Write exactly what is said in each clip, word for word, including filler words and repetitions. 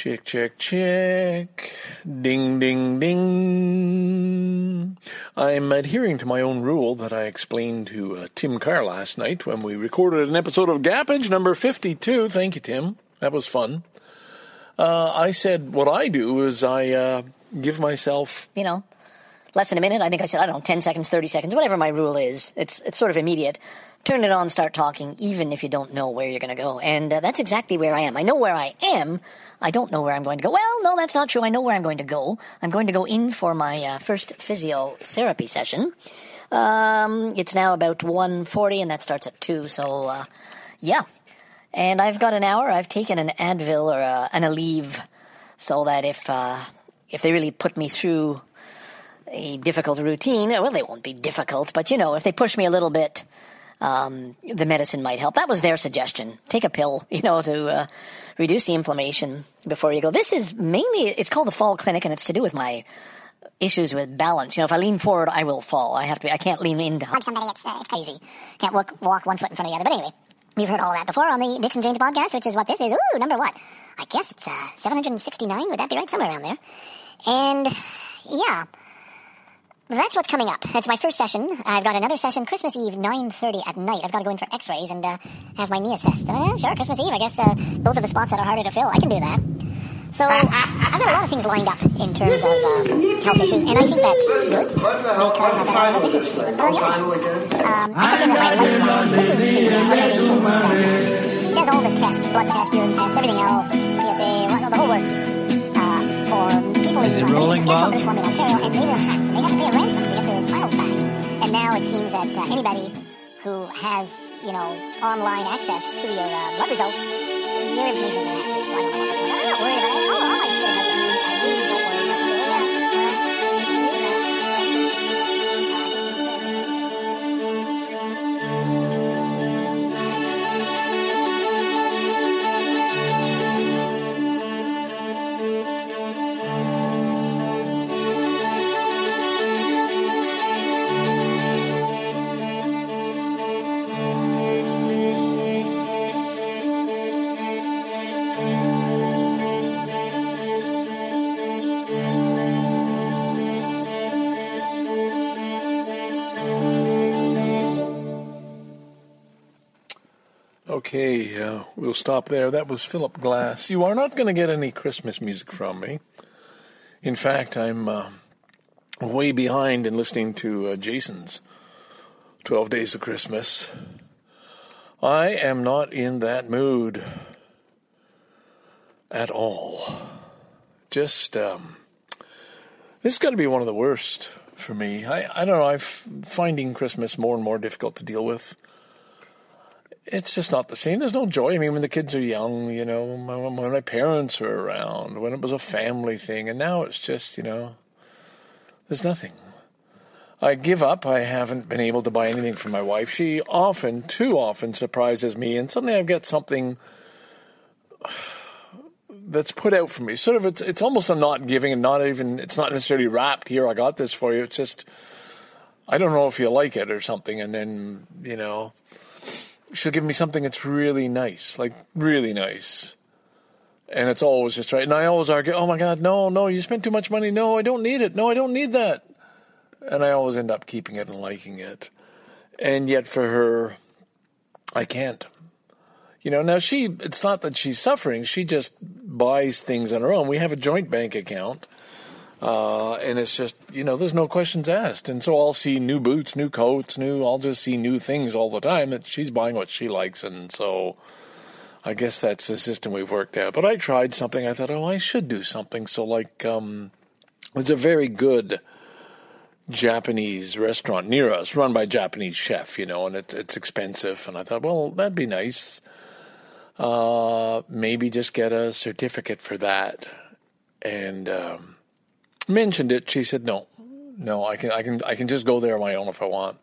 Check, check, check. Ding, ding, ding. I'm adhering to my own rule that I explained to uh, Tim Carr last night when we recorded an episode of Gappage number fifty-two. Thank you, Tim. That was fun. Uh, I said what I do is I uh, give myself... You know, less than a minute. I think I said, I don't know, ten seconds, thirty seconds, whatever my rule is. It's it's sort of immediate. Turn it on, start talking, even if you don't know where you're going to go. And uh, that's exactly where I am. I know where I am. I don't know where I'm going to go. Well, no, that's not true. I know where I'm going to go. I'm going to go in for my uh, first physiotherapy session. Um, it's now about one forty, and that starts at two, so, uh, yeah. And I've got an hour. I've taken an Advil or a, an Aleve so that if uh, if they really put me through a difficult routine, well, they won't be difficult, but, you know, if they push me a little bit, um, the medicine might help. That was their suggestion. Take a pill, you know, to uh, reduce the inflammation before you go. This is mainly, it's called the Fall Clinic, and it's to do with my issues with balance. You know, if I lean forward, I will fall. I have to be, I can't lean into like somebody. It's, uh, it's crazy. Can't walk, walk one foot in front of the other. But anyway, you've heard all of that before on the Dixon Janes podcast, which is what this is. Ooh, number what? I guess it's uh, seven hundred sixty-nine. Would that be right? Somewhere around there. And, yeah. That's what's coming up. It's my first session. I've got another session Christmas Eve, nine thirty at night. I've got to go in for x-rays and uh, have my knee assessed. Uh, sure, Christmas Eve. I guess uh, those are the spots that are harder to fill. I can do that. So I've got a lot of things lined up in terms of um, health issues, and I think that's good because I've got health issues. But on the other hand, um, I check in with my Life Labs. This is the organization that does all the tests, blood tests, urine tests, everything else, P S A, well, the whole works. For people in uh, Saskatchewan, British Columbia, Ontario, and they were hacked. And they had to pay a ransom to get their files back. And now it seems that uh, anybody who has, you know, online access to your uh, blood results, your information has been hacked too. So I don't know what they're doing. I'm not worried about it. Oh, all my shit has been hacked. I really don't worry about it. Okay, uh, we'll stop there. That was Philip Glass. You are not going to get any Christmas music from me. In fact, I'm uh, way behind in listening to uh, Jason's twelve Days of Christmas. I am not in that mood at all. Just, um, this has got to be one of the worst for me. I, I don't know, I'm finding Christmas more and more difficult to deal with. It's just not the same. There's no joy. I mean, when the kids are young, you know, when my parents were around, when it was a family thing, and now it's just, you know, there's nothing. I give up. I haven't been able to buy anything for my wife. She often, too often, surprises me, and suddenly I've got something that's put out for me. Sort of, it's it's almost a not giving, and not even, it's not necessarily wrapped, here, I got this for you. It's just, I don't know if you like it or something, and then, you know, she'll give me something that's really nice, like really nice. And it's always just right. And I always argue, oh my God, no, no, you spent too much money. No, I don't need it. No, I don't need that. And I always end up keeping it and liking it. And yet for her, I can't. You know, now she, it's not that she's suffering. She just buys things on her own. We have a joint bank account. Uh, and it's just, you know, there's no questions asked. And so I'll see new boots, new coats, new, I'll just see new things all the time that she's buying what she likes. And so I guess that's the system we've worked out. But I tried something. I thought, oh, I should do something. So like, um, there's a very good Japanese restaurant near us run by a Japanese chef, you know, and it, it's expensive. And I thought, well, that'd be nice. Uh, maybe just get a certificate for that. And, um, mentioned it. She said, no, no, I can, I can, I can just go there on my own if I want.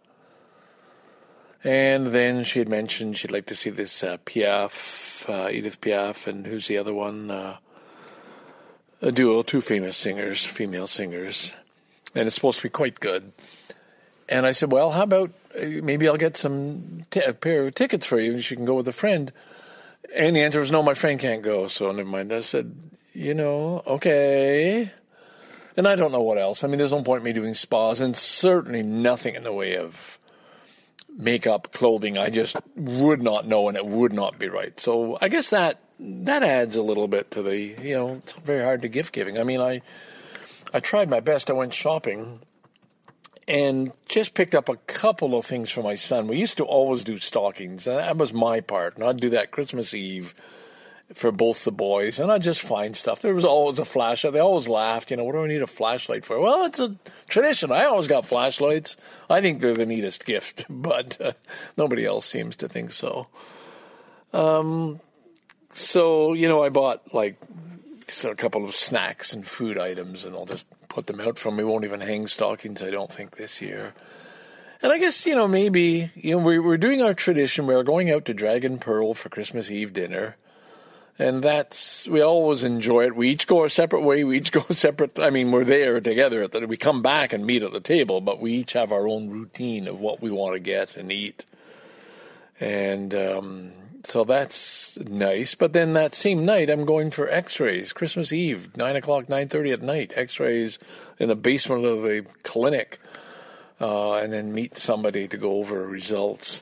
And then she had mentioned she'd like to see this uh, Piaf, uh, Edith Piaf, and who's the other one? Uh, a duo, two famous singers, female singers, and it's supposed to be quite good. And I said, well, how about uh, maybe I'll get some t- a pair of tickets for you, and she can go with a friend. And the answer was, no, my friend can't go, so never mind. I said, you know, okay. And I don't know what else. I mean, there's no point in me doing spas, and certainly nothing in the way of makeup, clothing. I just would not know, and it would not be right. So I guess that that adds a little bit to the, you know, it's very hard to gift giving. I mean, I I tried my best. I went shopping and just picked up a couple of things for my son. We used to always do stockings. That was my part, and I'd do that Christmas Eve for both the boys, and I'd just find stuff. There was always a flashlight. They always laughed, you know, what do I need a flashlight for? Well, it's a tradition. I always got flashlights. I think they're the neatest gift, but uh, nobody else seems to think so. Um, so, you know, I bought, like, so a couple of snacks and food items, and I'll just put them out from. We won't even hang stockings, I don't think, this year. And I guess, you know, maybe, you know, we, we're doing our tradition. We're going out to Dragon Pearl for Christmas Eve dinner. And that's, we always enjoy it. We each go our separate way. We each go separate. I mean, we're there together. At the, we come back and meet at the table, but we each have our own routine of what we want to get and eat. And um, so that's nice. But then that same night, I'm going for x-rays, Christmas Eve, nine o'clock, nine thirty at night, x-rays in the basement of the clinic, uh, and then meet somebody to go over results.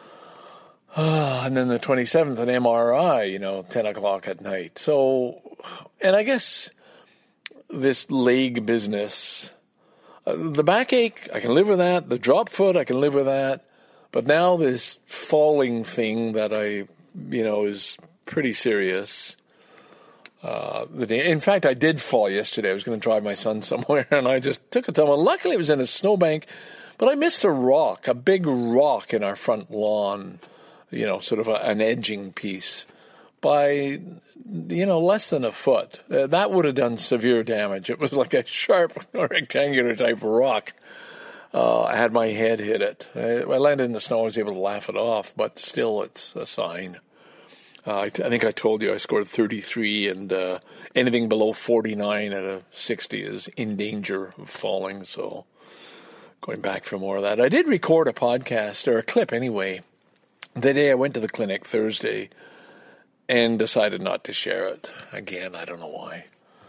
Uh, and then the twenty-seventh, an M R I, you know, ten o'clock at night. So, and I guess this leg business, uh, the backache, I can live with that. The drop foot, I can live with that. But now this falling thing that I, you know, is pretty serious. Uh, the day, in fact, I did fall yesterday. I was going to drive my son somewhere, and I just took a tumble. Luckily, it was in a snowbank, but I missed a rock, a big rock in our front lawn. You know, sort of a, an edging piece by, you know, less than a foot. Uh, that would have done severe damage. It was like a sharp rectangular type rock. Uh, I had my head hit it. I, I landed in the snow. I was able to laugh it off, but still it's a sign. Uh, I, t- I think I told you I scored thirty-three, and uh, anything below forty-nine out of sixty is in danger of falling. So going back for more of that. I did record a podcast, or a clip anyway, the day I went to the clinic Thursday, and decided not to share it. Again, I don't know why.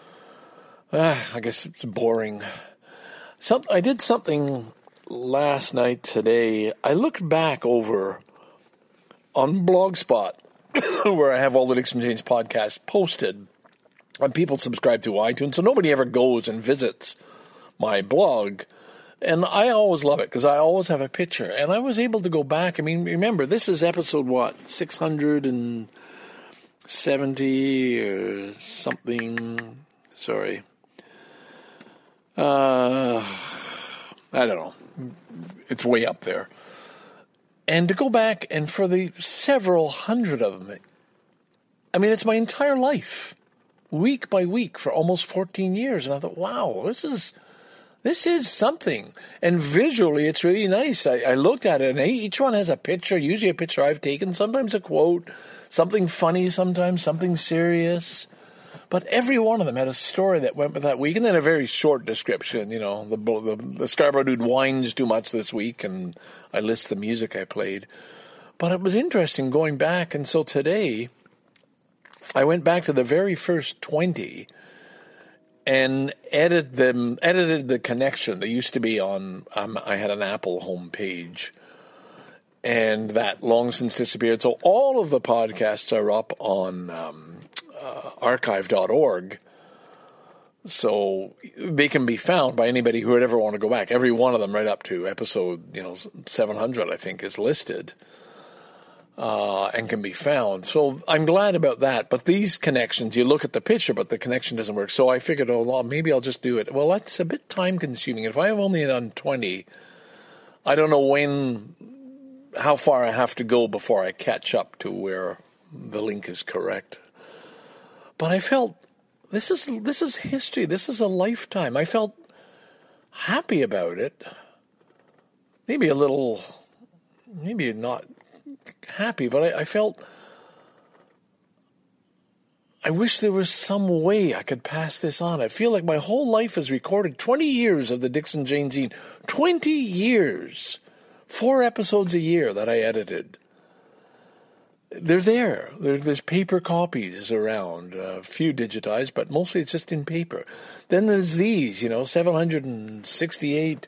Uh, I guess it's boring. Some, I did something last night today. I looked back over on Blogspot, where I have all the Dixon Janes podcasts posted, and people subscribe through iTunes, so nobody ever goes and visits my blog. And I always love it because I always have a picture. And I was able to go back. I mean, remember, this is episode, what, six hundred seventy or something? Sorry. Uh, I don't know. It's way up there. And to go back, and for the several hundred of them, I mean, it's my entire life, week by week, for almost fourteen years. And I thought, wow, this is... This is something. And visually, it's really nice. I, I looked at it, and each one has a picture, usually a picture I've taken, sometimes a quote, something funny sometimes, something serious. But every one of them had a story that went with that week, and then a very short description. You know, the, the, the Scarborough dude whines too much this week, and I list the music I played. But it was interesting going back, and so today, I went back to the very first twenty, and edit them, edited the connection. They used to be on, um, I had an Apple homepage, and that long since disappeared. So all of the podcasts are up on um, uh, archive dot org, so they can be found by anybody who would ever want to go back. Every one of them, right up to episode, you know, seven hundred, I think, is listed. Uh, and can be found. So I'm glad about that. But these connections, you look at the picture, but the connection doesn't work. So I figured, oh, well, maybe I'll just do it. Well, that's a bit time consuming. If I've only done twenty, I don't know when, how far I have to go before I catch up to where the link is correct. But I felt this is this is history. This is a lifetime. I felt happy about it. Maybe a little, maybe not happy, but I, I felt, I wish there was some way I could pass this on. I feel like my whole life is recorded. twenty years of the Dixon Jane Zine. twenty years. Four episodes a year that I edited. they're there. there. There's paper copies around, a uh, few digitized, but mostly it's just in paper. Then there's these, you know, seven hundred sixty-eight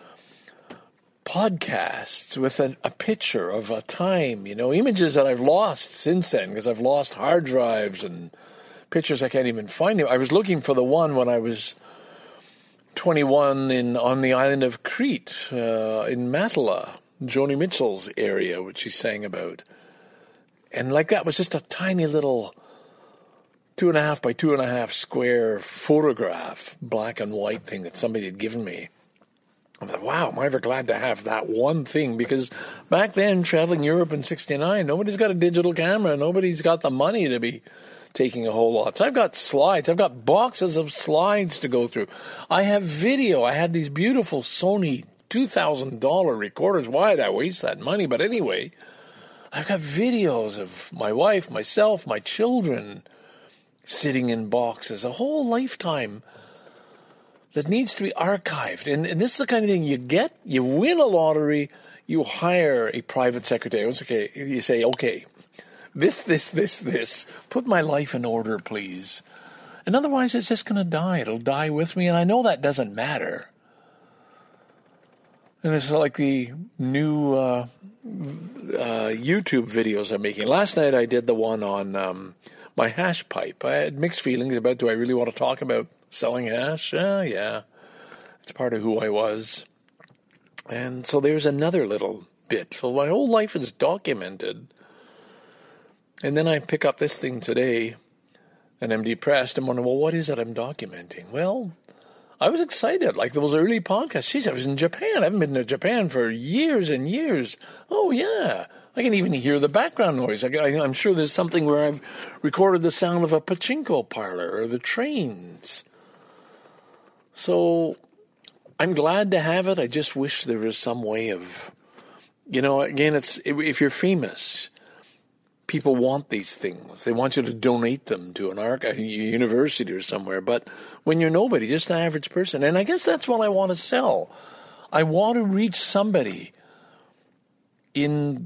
podcasts with an, a picture of a time, you know, images that I've lost since then because I've lost hard drives and pictures I can't even find. I was looking for the one when I was twenty-one in on the island of Crete, uh, in Matala, Joni Mitchell's area, which she sang about. And like that was just a tiny little two and a half by two and a half square photograph, black and white thing that somebody had given me. I thought, wow, am I ever glad to have that one thing? Because back then, traveling Europe in sixty-nine, nobody's got a digital camera. Nobody's got the money to be taking a whole lot. So I've got slides. I've got boxes of slides to go through. I have video. I had these beautiful Sony two thousand dollars recorders. Why did I waste that money? But anyway, I've got videos of my wife, myself, my children sitting in boxes. A whole lifetime that needs to be archived. And, and this is the kind of thing you get, you win a lottery, you hire a private secretary. It's okay. You say, okay, this, this, this, this, put my life in order, please. And otherwise it's just going to die. It'll die with me. And I know that doesn't matter. And it's like the new uh, uh, YouTube videos I'm making. Last night I did the one on um, my hash pipe. I had mixed feelings about, do I really want to talk about selling hash? Uh, yeah, it's part of who I was. And so there's another little bit. So my whole life is documented. And then I pick up this thing today, and I'm depressed. I'm wondering, well, what is it I'm documenting? Well, I was excited, like those early podcasts. Jeez, I was in Japan. I haven't been to Japan for years and years. Oh, yeah. I can even hear the background noise. I, I'm sure there's something where I've recorded the sound of a pachinko parlor or the trains. So I'm glad to have it. I just wish there was some way of, you know, again, it's if you're famous, people want these things. They want you to donate them to an archive, a university or somewhere. But when you're nobody, just an average person, and I guess that's what I want to sell. I want to reach somebody in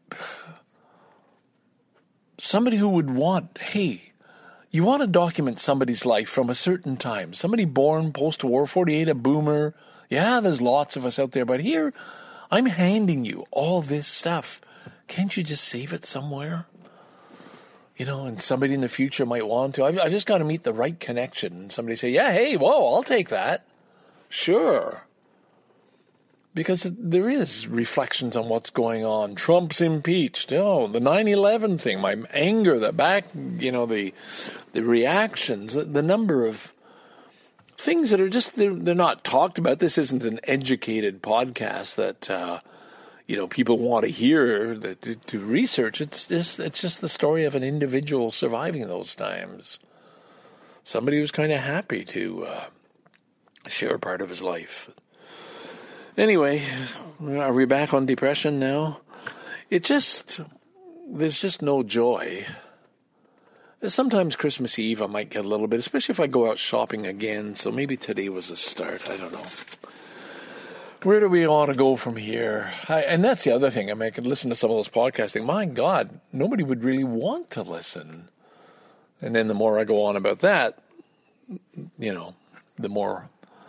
somebody who would want, hey, you want to document somebody's life from a certain time. Somebody born post-war, forty-eight, a boomer. Yeah, there's lots of us out there. But here, I'm handing you all this stuff. Can't you just save it somewhere? You know, and somebody in the future might want to. I've, I've just got to meet the right connection. And somebody say, yeah, hey, whoa, I'll take that. Sure. Because there is reflections on what's going on. Trump's impeached. Oh, the nine eleven thing, my anger, the back, you know, the the reactions, the, the number of things that are just, they're, they're not talked about. This isn't an educated podcast that, uh, you know, people want to hear, that, to, to research. It's just, it's just the story of an individual surviving those times. Somebody who's kind of happy to uh, share part of his life. Anyway, are we back on depression now? It just, there's just no joy. Sometimes Christmas Eve I might get a little bit, especially if I go out shopping again. So maybe today was a start. I don't know. Where do we want to go from here? I, and that's the other thing. I mean, I could listen to some of those podcasting. My God, nobody would really want to listen. And then the more I go on about that, you know, the more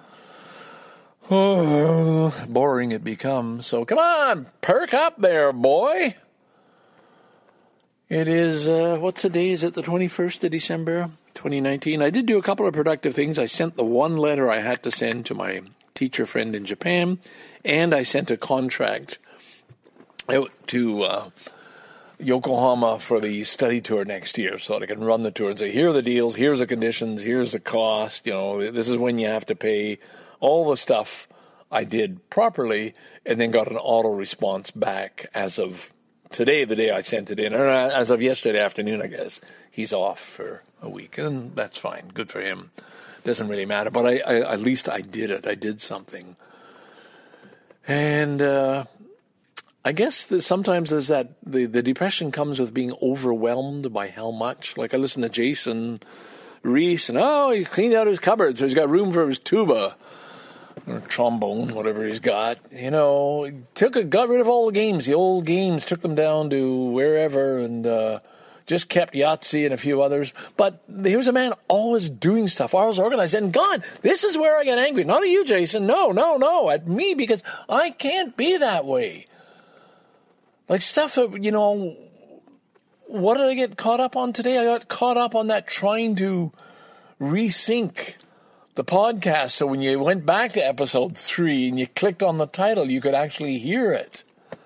oh, boring it becomes. So come on, perk up there, boy. It is, uh, what's the day? Is it the twenty-first of December, twenty nineteen? I did do a couple of productive things. I sent the one letter I had to send to my teacher friend in Japan, and I sent a contract out to uh, Yokohama for the study tour next year so that I can run the tour and say, here are the deals, here's the conditions, here's the cost, you know, this is when you have to pay, all the stuff I did properly, and then got an auto response back as of today, the day I sent it in, or as of yesterday afternoon, I guess. He's off for a week, and that's fine. Good for him. Doesn't really matter, but I, I, at least I did it. I did something. And uh, I guess that sometimes there's that, the, the depression comes with being overwhelmed by how much. Like I listen to Jason Reese, and oh, he cleaned out his cupboard, so he's got room for his tuba. or trombone, whatever he's got. You know, took a, got rid of all the games, the old games, took them down to wherever, and uh, just kept Yahtzee and a few others. But here's a man always doing stuff, always organized. And God, this is where I get angry. Not at you, Jason. No, no, no, at me, because I can't be that way. Like stuff, you know, what did I get caught up on today? I got caught up on that trying to resync the podcast so when you went back to episode three and you clicked on the title, you could actually hear it.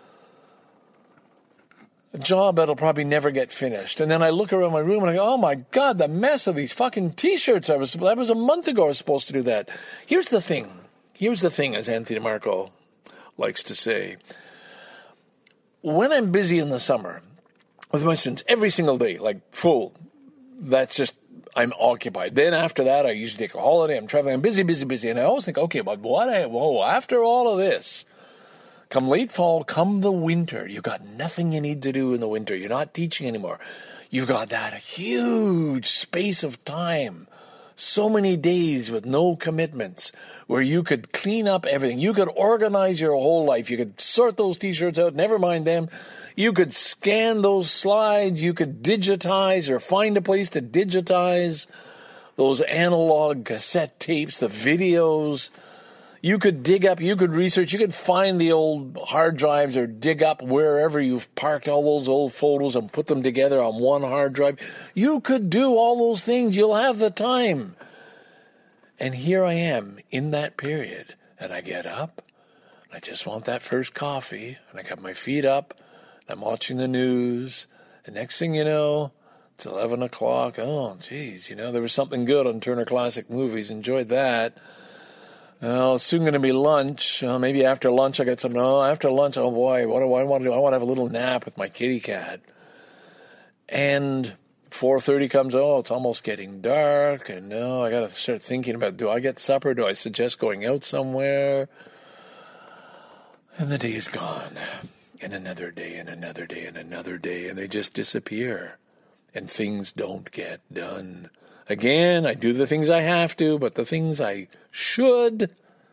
A job that'll probably never get finished. And then I look around my room and I go, oh my God, the mess of these fucking t-shirts. I was, that was a month ago I was supposed to do that. Here's the thing. Here's the thing, as Anthony DeMarco likes to say. When I'm busy in the summer with my students every single day, like full, that's just, I'm occupied. Then after that, I usually take a holiday. I'm traveling. I'm busy, busy, busy. And I always think, okay, but what I, whoa, after all of this, come late fall, come the winter, you've got nothing you need to do in the winter. You're not teaching anymore. You've got that huge space of time, so many days with no commitments, where you could clean up everything. You could organize your whole life. You could sort those t-shirts out, never mind them. You could scan those slides. You could digitize or find a place to digitize those analog cassette tapes, the videos. You could dig up, you could research, you could find the old hard drives or dig up wherever you've parked all those old photos and put them together on one hard drive. You could do all those things. You'll have the time. And here I am in that period, and I get up, and I just want that first coffee, and I got my feet up, and I'm watching the news. The next thing you know, it's eleven o'clock. Oh, geez, you know, there was something good on Turner Classic Movies. Enjoyed that. Oh, it's soon going to be lunch. Oh, maybe after lunch I got something. Oh, after lunch, oh boy, what do I want to do? I want to have a little nap with my kitty cat. And four thirty comes, oh, it's almost getting dark, and now I got to start thinking about, do I get supper? Do I suggest going out somewhere? And the day is gone, and another day, and another day, and another day, and they just disappear, and things don't get done. Again, I do the things I have to, but the things I should,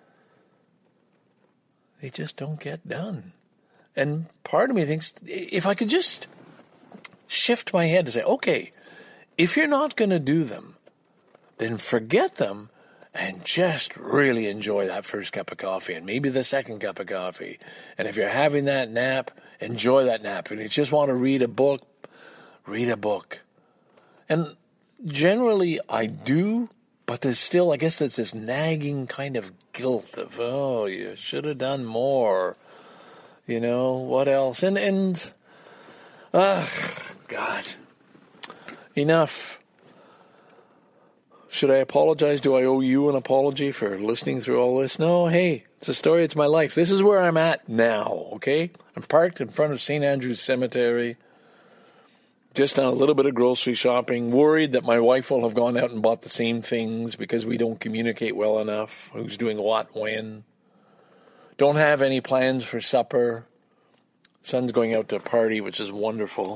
they just don't get done. And part of me thinks, if I could just shift my head to say, okay, if you're not going to do them, then forget them and just really enjoy that first cup of coffee and maybe the second cup of coffee. And if you're having that nap, enjoy that nap. And if you just want to read a book, read a book. And generally I do, but there's still, I guess there's this nagging kind of guilt of, oh, you should have done more. You know, what else? And, and, ah, God, enough. Should I apologize? Do I owe you an apology for listening through all this? No, hey, it's a story. It's my life. This is where I'm at now, okay? I'm parked in front of Saint Andrew's Cemetery, just done a little bit of grocery shopping, worried that my wife will have gone out and bought the same things because we don't communicate well enough, who's doing what, when. Don't have any plans for supper. Son's going out to a party, which is wonderful.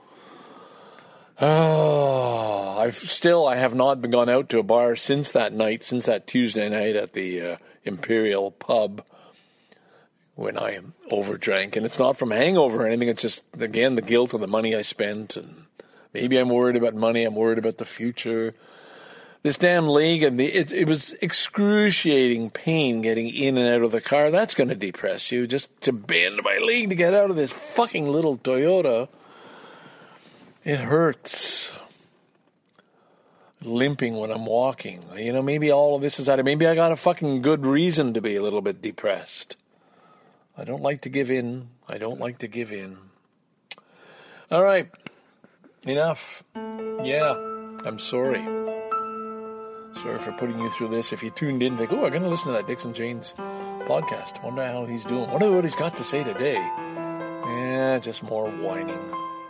Oh, I've still, I have not been gone out to a bar since that night, since that Tuesday night at the uh, Imperial Pub when I overdrank. And it's not from hangover or anything. It's just, again, the guilt of the money I spent. And maybe I'm worried about money. I'm worried about the future. This damn leg, and the, it, it was excruciating pain getting in and out of the car. That's going to depress you. Just to bend my leg to get out of this fucking little Toyota. It hurts. Limping when I'm walking. You know, maybe all of this is out of, maybe I got a fucking good reason to be a little bit depressed. I don't like to give in. I don't like to give in. All right. Enough. Yeah, I'm sorry. Sorry for putting you through this. If you tuned in, think, oh, I'm going to listen to that Dixon Janes podcast. Wonder how he's doing. Wonder what he's got to say today. Yeah, just more whining.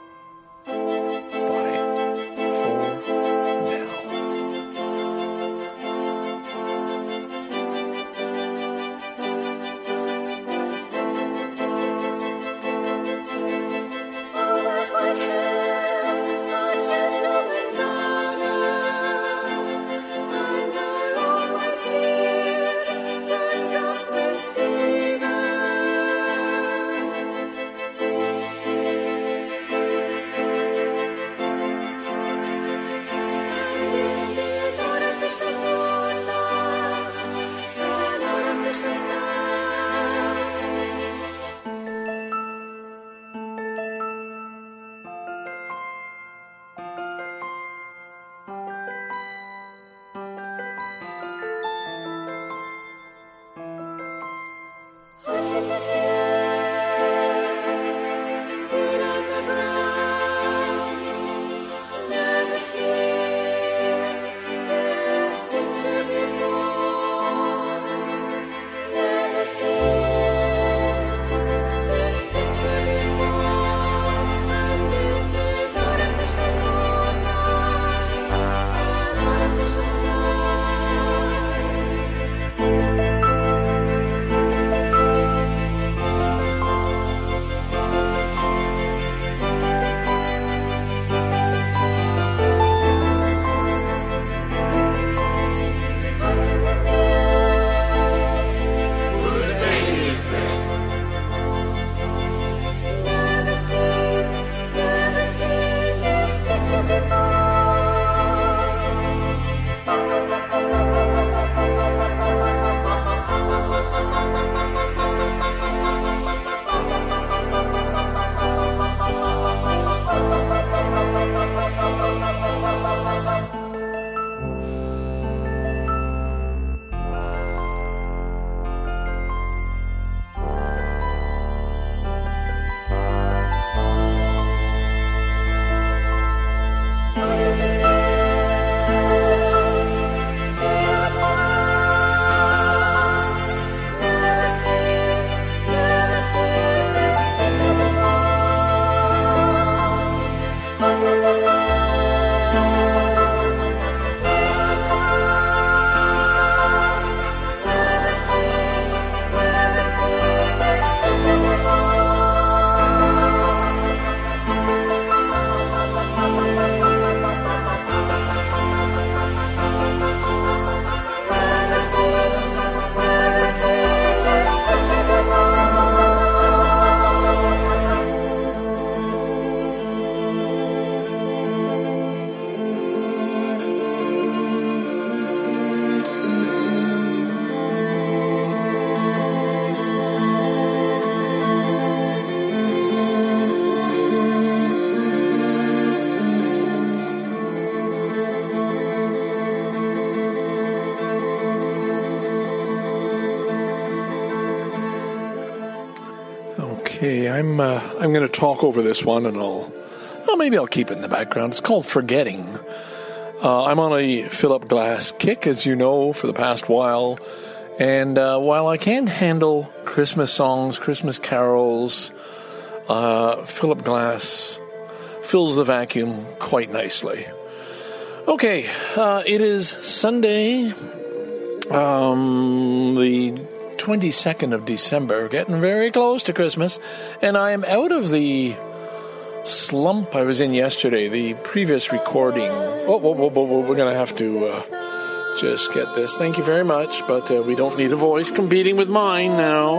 Bye for now. All that white hair, a gentleman's honor, and the long white beard, Okay, I'm uh, I'm going to talk over this one, and I'll well maybe I'll keep it in the background. It's called Forgetting. Uh, I'm on a Philip Glass kick, as you know, for the past while, and uh, while I can't handle Christmas songs, Christmas carols, uh, Philip Glass fills the vacuum quite nicely. Okay, uh, it is Sunday, um, the twenty-second of December, getting very close to Christmas, and I am out of the slump I was in yesterday, the previous recording. Oh, whoa, whoa, whoa, whoa, we're going to have to uh, just get this. Thank you very much, but uh, we don't need a voice competing with mine now.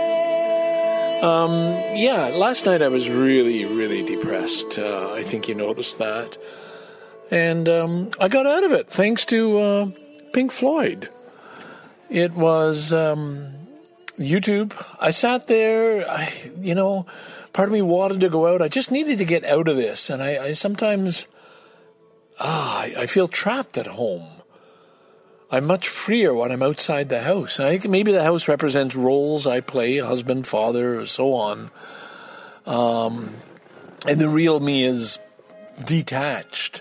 Um, yeah, last night I was really, really depressed. Uh, I think you noticed that. And um, I got out of it thanks to uh, Pink Floyd. It was um, YouTube. I sat there, I, you know, part of me wanted to go out. I just needed to get out of this. And I, I sometimes, ah, I, I feel trapped at home. I'm much freer when I'm outside the house. I think maybe the house represents roles I play, husband, father, or so on. Um, and the real me is detached.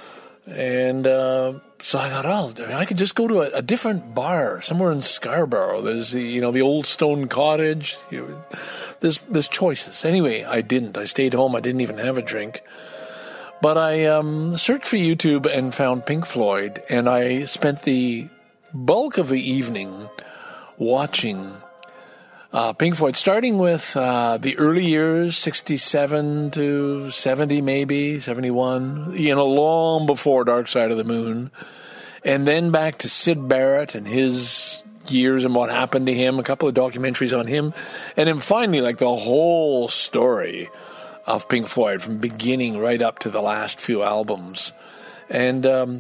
And uh, so I thought, oh, I could just go to a, a different bar somewhere in Scarborough. There's the, you know, the Old Stone Cottage. You know, there's, there's choices. Anyway, I didn't. I stayed home. I didn't even have a drink. But I um, searched for YouTube and found Pink Floyd, and I spent the bulk of the evening watching uh, Pink Floyd, starting with uh, the early years, sixty-seven to seventy maybe, seventy-one, you know, long before Dark Side of the Moon, and then back to Syd Barrett and his years and what happened to him, a couple of documentaries on him, and then finally, like, the whole story of Pink Floyd from beginning right up to the last few albums. And um,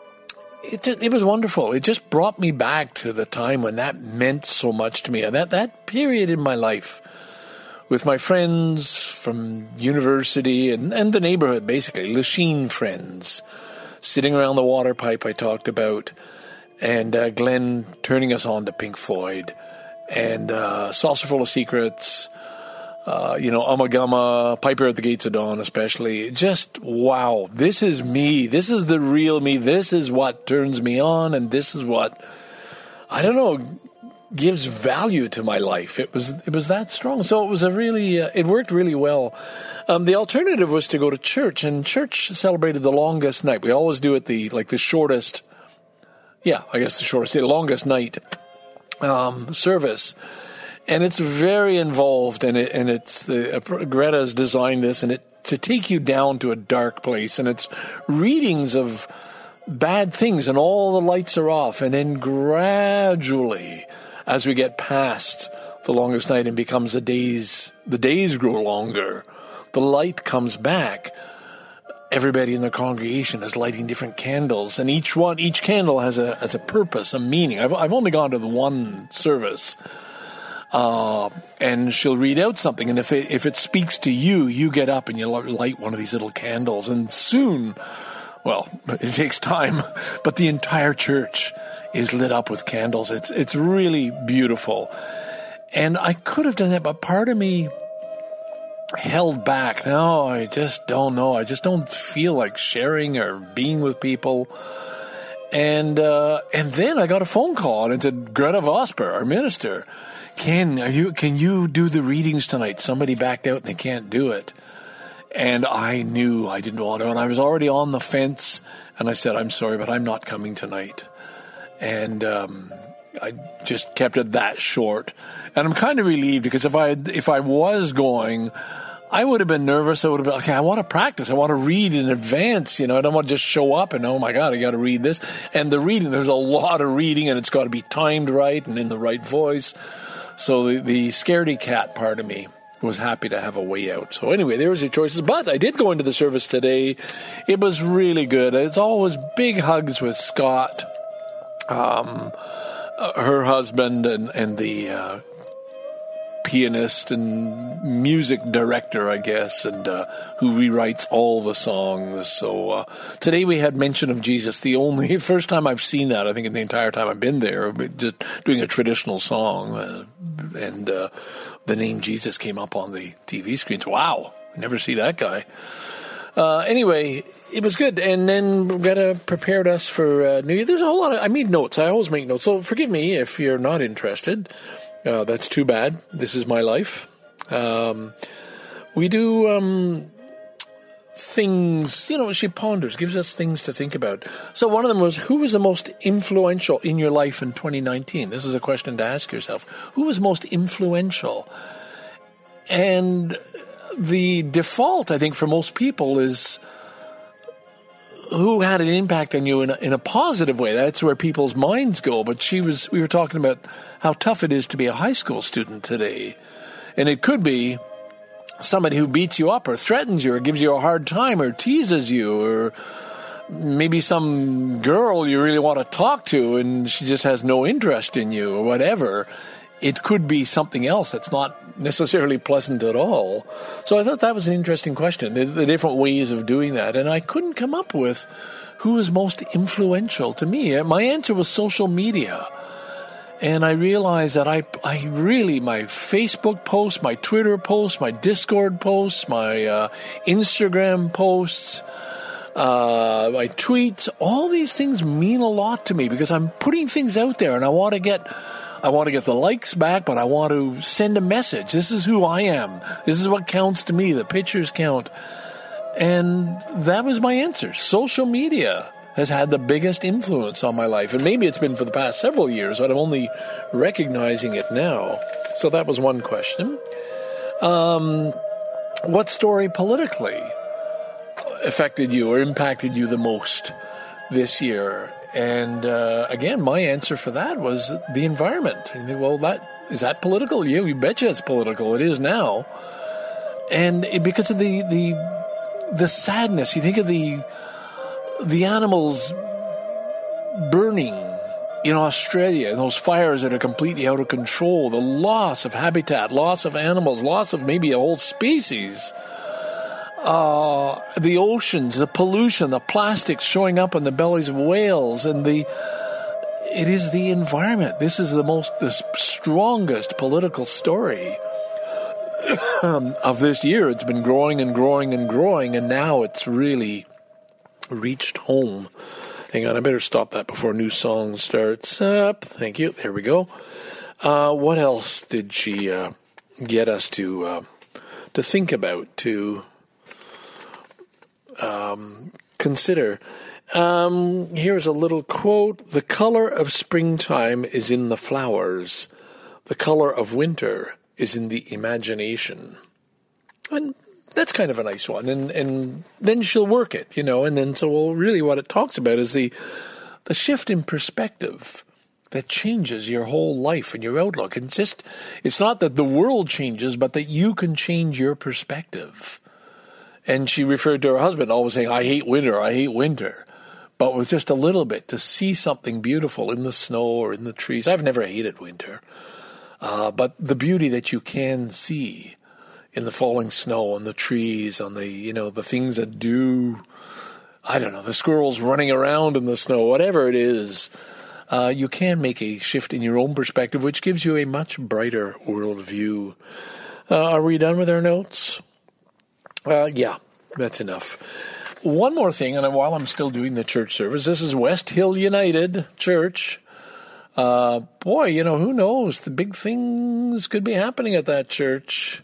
it it was wonderful. It just brought me back to the time when that meant so much to me. And that, that period in my life with my friends from university and, and the neighborhood, basically, Lachine friends, sitting around the water pipe I talked about, and uh, Glenn turning us on to Pink Floyd, and uh, Saucer Full of Secrets, Uh, you know, Ummagumma, Piper at the Gates of Dawn especially. Just, wow, this is me. This is the real me. This is what turns me on, and this is what, I don't know, gives value to my life. It was it was that strong. So it was a really, uh, it worked really well. Um, the alternative was to go to church, and church celebrated the longest night. We always do it the, like the shortest, yeah, I guess the shortest, the longest night um, service. And it's very involved, and it and it's the uh, Greta's designed this, and it to take you down to a dark place, and it's readings of bad things, and all the lights are off, and then gradually, as we get past the longest night and becomes the days, the days grow longer, the light comes back. Everybody in the congregation is lighting different candles, and each one, each candle has a has a purpose, a meaning. I've I've only gone to the one service. Uh, and she'll read out something, and if it, if it speaks to you, you get up and you light one of these little candles, and soon, well, it takes time, but the entire church is lit up with candles. It's it's really beautiful, and I could have done that, but part of me held back. No, I just don't know. I just don't feel like sharing or being with people. And uh, and then I got a phone call, and it's Greta Vosper, our minister. Ken, are you, can you do the readings tonight? Somebody backed out and they can't do it. And I knew I didn't want to. And I was already on the fence. And I said, I'm sorry, but I'm not coming tonight. And um, I just kept it that short. And I'm kind of relieved, because if I if I was going, I would have been nervous. I would have been, okay, I want to practice. I want to read in advance. You know, I don't want to just show up and, oh, my God, I got to read this. And the reading, there's a lot of reading, and it's got to be timed right and in the right voice. So the, the scaredy cat part of me was happy to have a way out. So anyway, there was your choices. But I did go into the service today. It was really good. It's always big hugs with Scott, um, uh, her husband, and, and the uh, pianist and music director, I guess, and uh, who rewrites all the songs. So uh, today we had mention of Jesus, the only first time I've seen that, I think, in the entire time I've been there, just doing a traditional song. Uh, and uh, the name Jesus came up on the T V screens. Wow, never see that guy. Uh, anyway, it was good. And then Greta prepared us for uh, New Year. There's a whole lot of, I made notes. I always make notes. So forgive me if you're not interested. Uh, that's too bad. This is my life. Um, we do um, things, you know, she ponders, gives us things to think about. So one of them was, who was the most influential in your life in twenty nineteen? This is a question to ask yourself. Who was most influential? And the default, I think, for most people is who had an impact on you in a, in a positive way. That's where people's minds go. But she was, we were talking about how tough it is to be a high school student today. And it could be somebody who beats you up or threatens you or gives you a hard time or teases you, or maybe some girl you really want to talk to and she just has no interest in you or whatever. It could be something else that's not necessarily pleasant at all. So I thought that was an interesting question, the, the different ways of doing that. And I couldn't come up with who was most influential to me. My answer was social media. And I realized that I, I really, my Facebook posts, my Twitter posts, my Discord posts, my uh, Instagram posts, uh, my tweets, all these things mean a lot to me because I'm putting things out there and I want to get... I want to get the likes back, but I want to send a message. This is who I am. This is what counts to me. The pictures count. And that was my answer. Social media has had the biggest influence on my life. And maybe it's been for the past several years, but I'm only recognizing it now. So that was one question. Um, what story politically affected you or impacted you the most this year? And uh, again, my answer for that was the environment. And they, well, that is that political? Yeah, you betcha it's political. It is now, and it, because of the the the sadness. You think of the the animals burning in Australia, and those fires that are completely out of control. The loss of habitat, loss of animals, loss of maybe a whole species. Uh, the oceans, the pollution, the plastics showing up in the bellies of whales, and the it is the environment. This is the most, the strongest political story of this year. It's been growing and growing and growing, and now it's really reached home. Hang on, I better stop that before a new song starts up. Thank you. There we go. Uh, what else did she uh, get us to uh, to think about, to Um, consider? Um, here's a little quote. The color of springtime is in the flowers. The color of winter is in the imagination. And that's kind of a nice one. And, and then she'll work it, you know, and then so well, really what it talks about is the, the shift in perspective that changes your whole life and your outlook. And it's just, it's not that the world changes, but that you can change your perspective. And she referred to her husband always saying, I hate winter, I hate winter. But with just a little bit, to see something beautiful in the snow or in the trees. I've never hated winter. Uh, but the beauty that you can see in the falling snow, on the trees, on the, you know, the things that do, I don't know, the squirrels running around in the snow, whatever it is, uh, you can make a shift in your own perspective, which gives you a much brighter worldview. Uh, are we done with our notes? Uh, yeah, that's enough. One more thing, and while I'm still doing the church service, this is West Hill United Church. Uh, boy, you know, who knows? The big things could be happening at that church.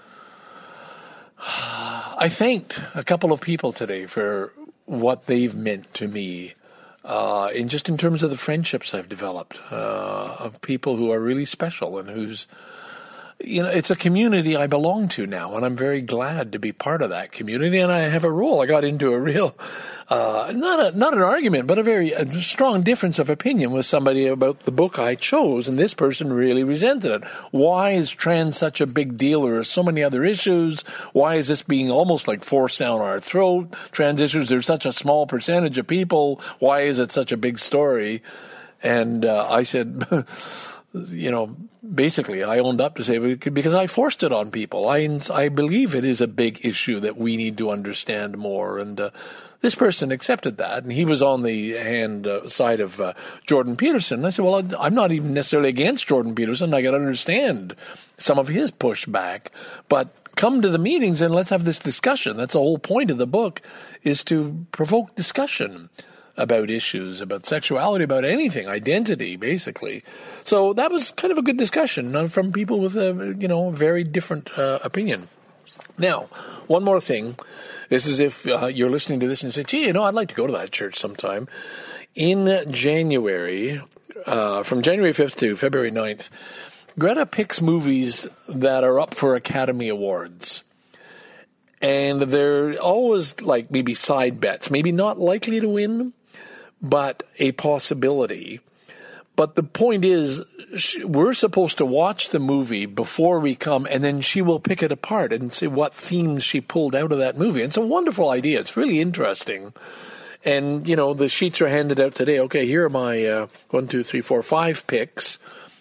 I thanked a couple of people today for what they've meant to me, uh, in just in terms of the friendships I've developed, uh, of people who are really special and who's, you know, it's a community I belong to now, and I'm very glad to be part of that community, and I have a role. I got into a real, uh, not a, not an argument, but a very a strong difference of opinion with somebody about the book I chose, and this person really resented it. Why is trans such a big deal? There are so many other issues. Why is this being almost like forced down our throat? Trans issues, there's such a small percentage of people. Why is it such a big story? And uh, I said... you know, basically I owned up to say, because I forced it on people. I, I believe it is a big issue that we need to understand more. And uh, this person accepted that. And he was on the hand uh, side of uh, Jordan Peterson. I said, well, I'm not even necessarily against Jordan Peterson. I can understand some of his pushback. But come to the meetings and let's have this discussion. That's the whole point of the book, is to provoke discussion about issues, about sexuality, about anything, identity, basically. So that was kind of a good discussion from people with a, you know, very different uh, opinion. Now, one more thing. This is if uh, you're listening to this and you say, gee, you know, I'd like to go to that church sometime. In January, uh, from January fifth to February ninth, Greta picks movies that are up for Academy Awards. And they're always like maybe side bets, maybe not likely to win, but a possibility. But the point is, we're supposed to watch the movie before we come, and then she will pick it apart and see what themes she pulled out of that movie. And it's a wonderful idea. It's really interesting. And, you know, the sheets are handed out today. Okay, here are my uh, one, two, three, four, five picks.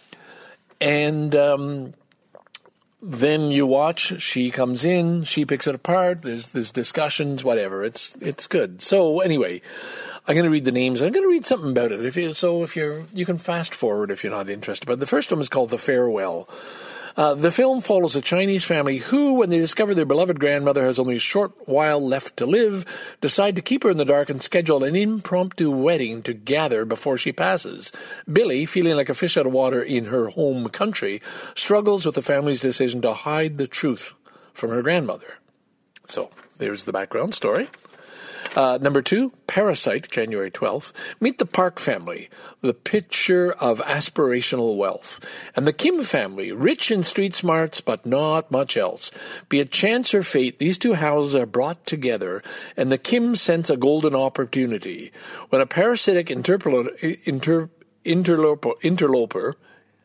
And um, then you watch, she comes in, she picks it apart, there's there's discussions, whatever. It's it's good. So anyway, I'm going to read the names. I'm going to read something about it. If you, so if you're, you can fast forward if you're not interested. But the first one is called The Farewell. Uh, the film follows a Chinese family who, when they discover their beloved grandmother has only a short while left to live, decide to keep her in the dark and schedule an impromptu wedding to gather before she passes. Billy, feeling like a fish out of water in her home country, struggles with the family's decision to hide the truth from her grandmother. So, there's the background story. Uh, number two, Parasite, January twelfth. Meet the Park family, the picture of aspirational wealth. And the Kim family, rich in street smarts, but not much else. Be it chance or fate, these two houses are brought together, and the Kim sense a golden opportunity. When a parasitic interpol- inter- interloper, interloper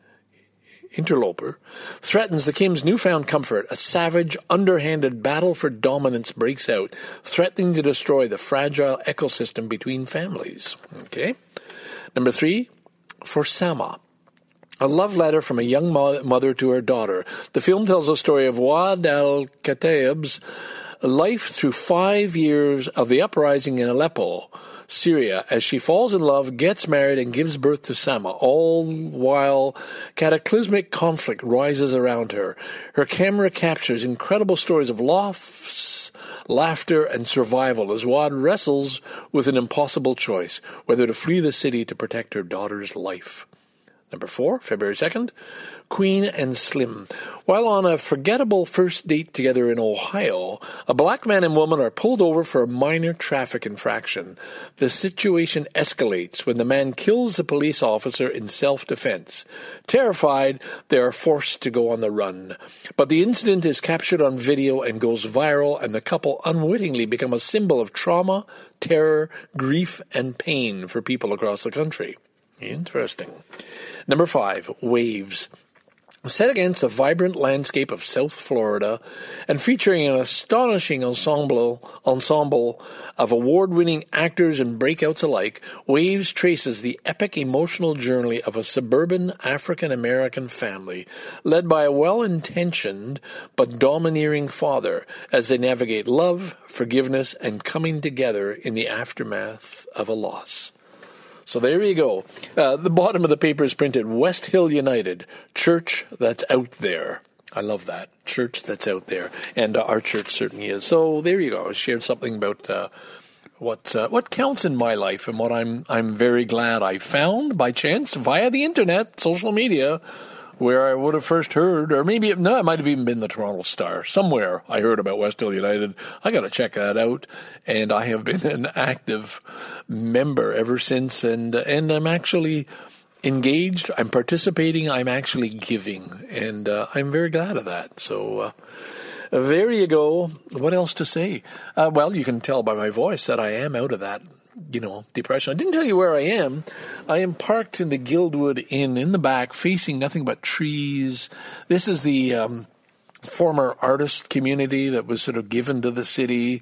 interloper, threatens the Kim's newfound comfort, a savage, underhanded battle for dominance breaks out, threatening to destroy the fragile ecosystem between families. Okay. Number three, For Sama. A love letter from a young mo- mother to her daughter. The film tells the story of Wad al-Kataib's life through five years of the uprising in Aleppo, Syria, as she falls in love, gets married, and gives birth to Sama, all while cataclysmic conflict rises around her. Her camera captures incredible stories of loss, laughter, and survival as Wad wrestles with an impossible choice, whether to flee the city to protect her daughter's life. Number four, February second, Queen and Slim. While on a forgettable first date together in Ohio, a black man and woman are pulled over for a minor traffic infraction. The situation escalates when the man kills a police officer in self-defense. Terrified, they are forced to go on the run. But the incident is captured on video and goes viral, and the couple unwittingly become a symbol of trauma, terror, grief, and pain for people across the country. Interesting. Number five, Waves. Set against a vibrant landscape of South Florida and featuring an astonishing ensemble ensemble of award-winning actors and breakouts alike, Waves traces the epic emotional journey of a suburban African-American family led by a well-intentioned but domineering father as they navigate love, forgiveness, and coming together in the aftermath of a loss. So there you go. Uh, the bottom of the paper is printed, West Hill United, church that's out there. I love that. Church that's out there. And uh, our church certainly is. So there you go. I shared something about uh, what uh, what counts in my life and what I'm I'm very glad I found by chance via the internet, social media, where I would have first heard, or maybe, no, it might have even been the Toronto Star. Somewhere I heard about West Hill United. I got to check that out. And I have been an active member ever since. And, and I'm actually engaged. I'm participating. I'm actually giving. And uh, I'm very glad of that. So uh, there you go. What else to say? Uh, well, you can tell by my voice that I am out of that, you know, depression. I didn't tell you where I am. I am parked in the Guildwood Inn in the back, facing nothing but trees. This is the um, former artist community that was sort of given to the city.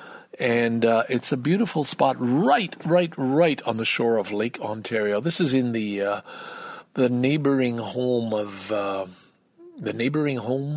And uh, it's a beautiful spot right, right, right on the shore of Lake Ontario. This is in the uh, the neighboring home of uh, the neighboring home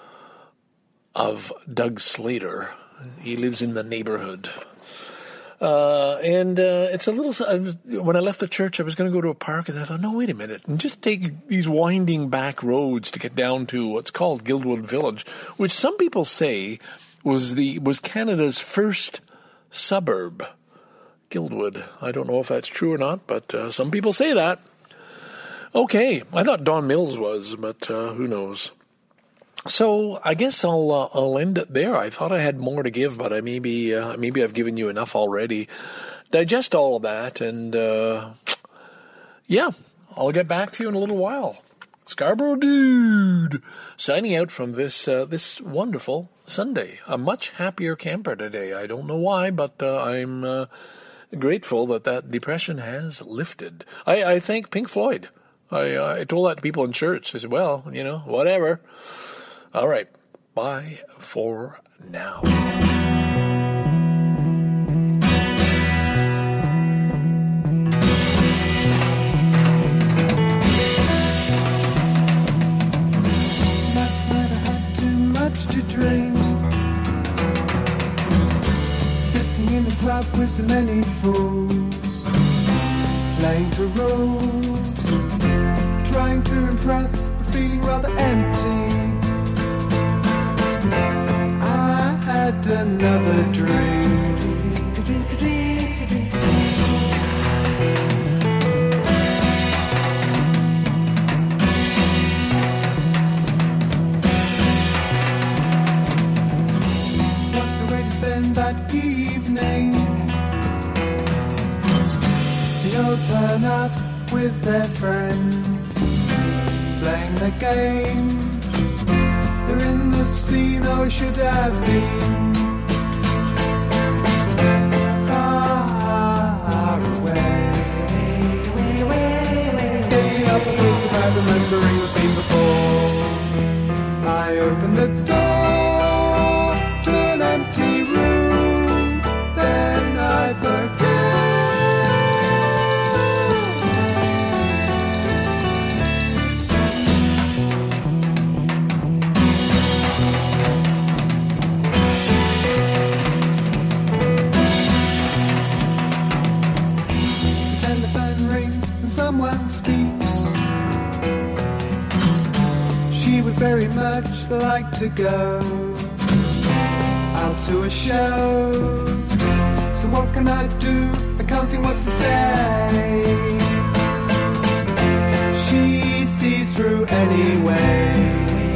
of Doug Slater. He lives in the neighborhood. Uh, and uh, it's a little... I was, when I left the church, I was going to go to a park, and I thought, no, wait a minute, and just take these winding back roads to get down to what's called Guildwood Village, which some people say was the was Canada's first suburb. Guildwood. I don't know if that's true or not, but uh, some people say that. Okay, I thought Don Mills was, but uh, who knows? So I guess I'll uh, I'll end it there. I thought I had more to give, but I maybe uh, maybe I've given you enough already. Digest all of that, and uh, yeah, I'll get back to you in a little while. Scarborough Dude, signing out from this uh, this wonderful Sunday. A much happier camper today. I don't know why, but uh, I'm uh, grateful that that depression has lifted. I, I thank Pink Floyd. I uh, I told that to people in church. I said, well, you know, whatever. All right, bye for now. Last night I had too much to drink, sitting in a club with so many fools, playing to rules, trying to impress, but feeling rather empty. Had another drink. What a way to spend that evening. They all turn up with their friends, playing the game. They're in the scene I should have been, far away. Getting up the first about remembering what's been before. I opened the door to an empty room, then I forgot. Someone speaks. She would very much like to go out to a show. So what can I do? I can't think what to say. She sees through anyway.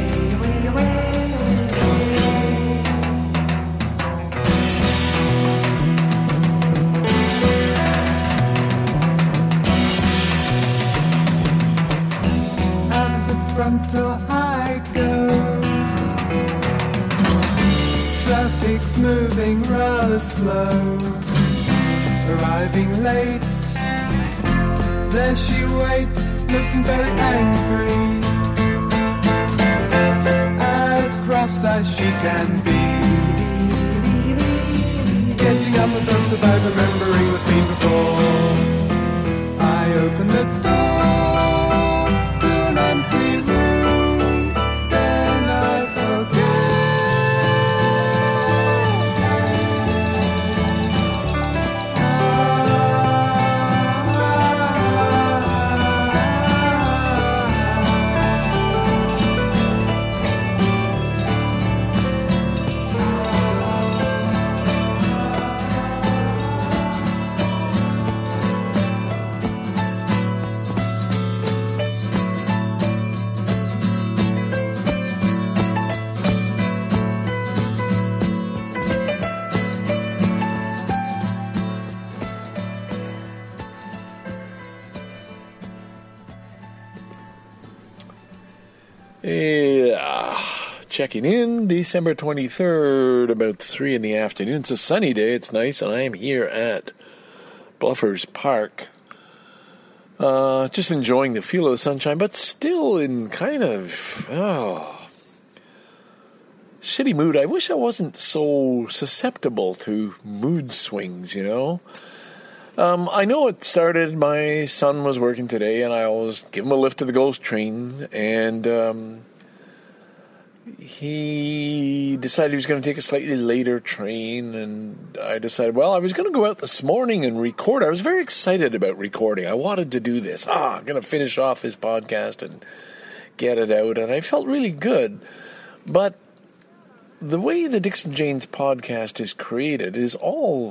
Till I go, traffic's moving rather slow, arriving late. There she waits, looking very angry, as cross as she can be. Getting up with us about remembering what's been before. I open the door to an empty room. Yeah. Checking in, December twenty-third, about three in the afternoon. It's a sunny day, it's nice, and I am here at Bluffers Park. Uh, just enjoying the feel of the sunshine, but still in kind of, oh, shitty mood. I wish I wasn't so susceptible to mood swings, you know? Um, I know it started, my son was working today, and I always give him a lift to the ghost train, and um, he decided he was going to take a slightly later train, and I decided, well, I was going to go out this morning and record. I was very excited about recording. I wanted to do this. Ah, I'm going to finish off this podcast and get it out, and I felt really good. But the way the Dixon Janes podcast is created is all...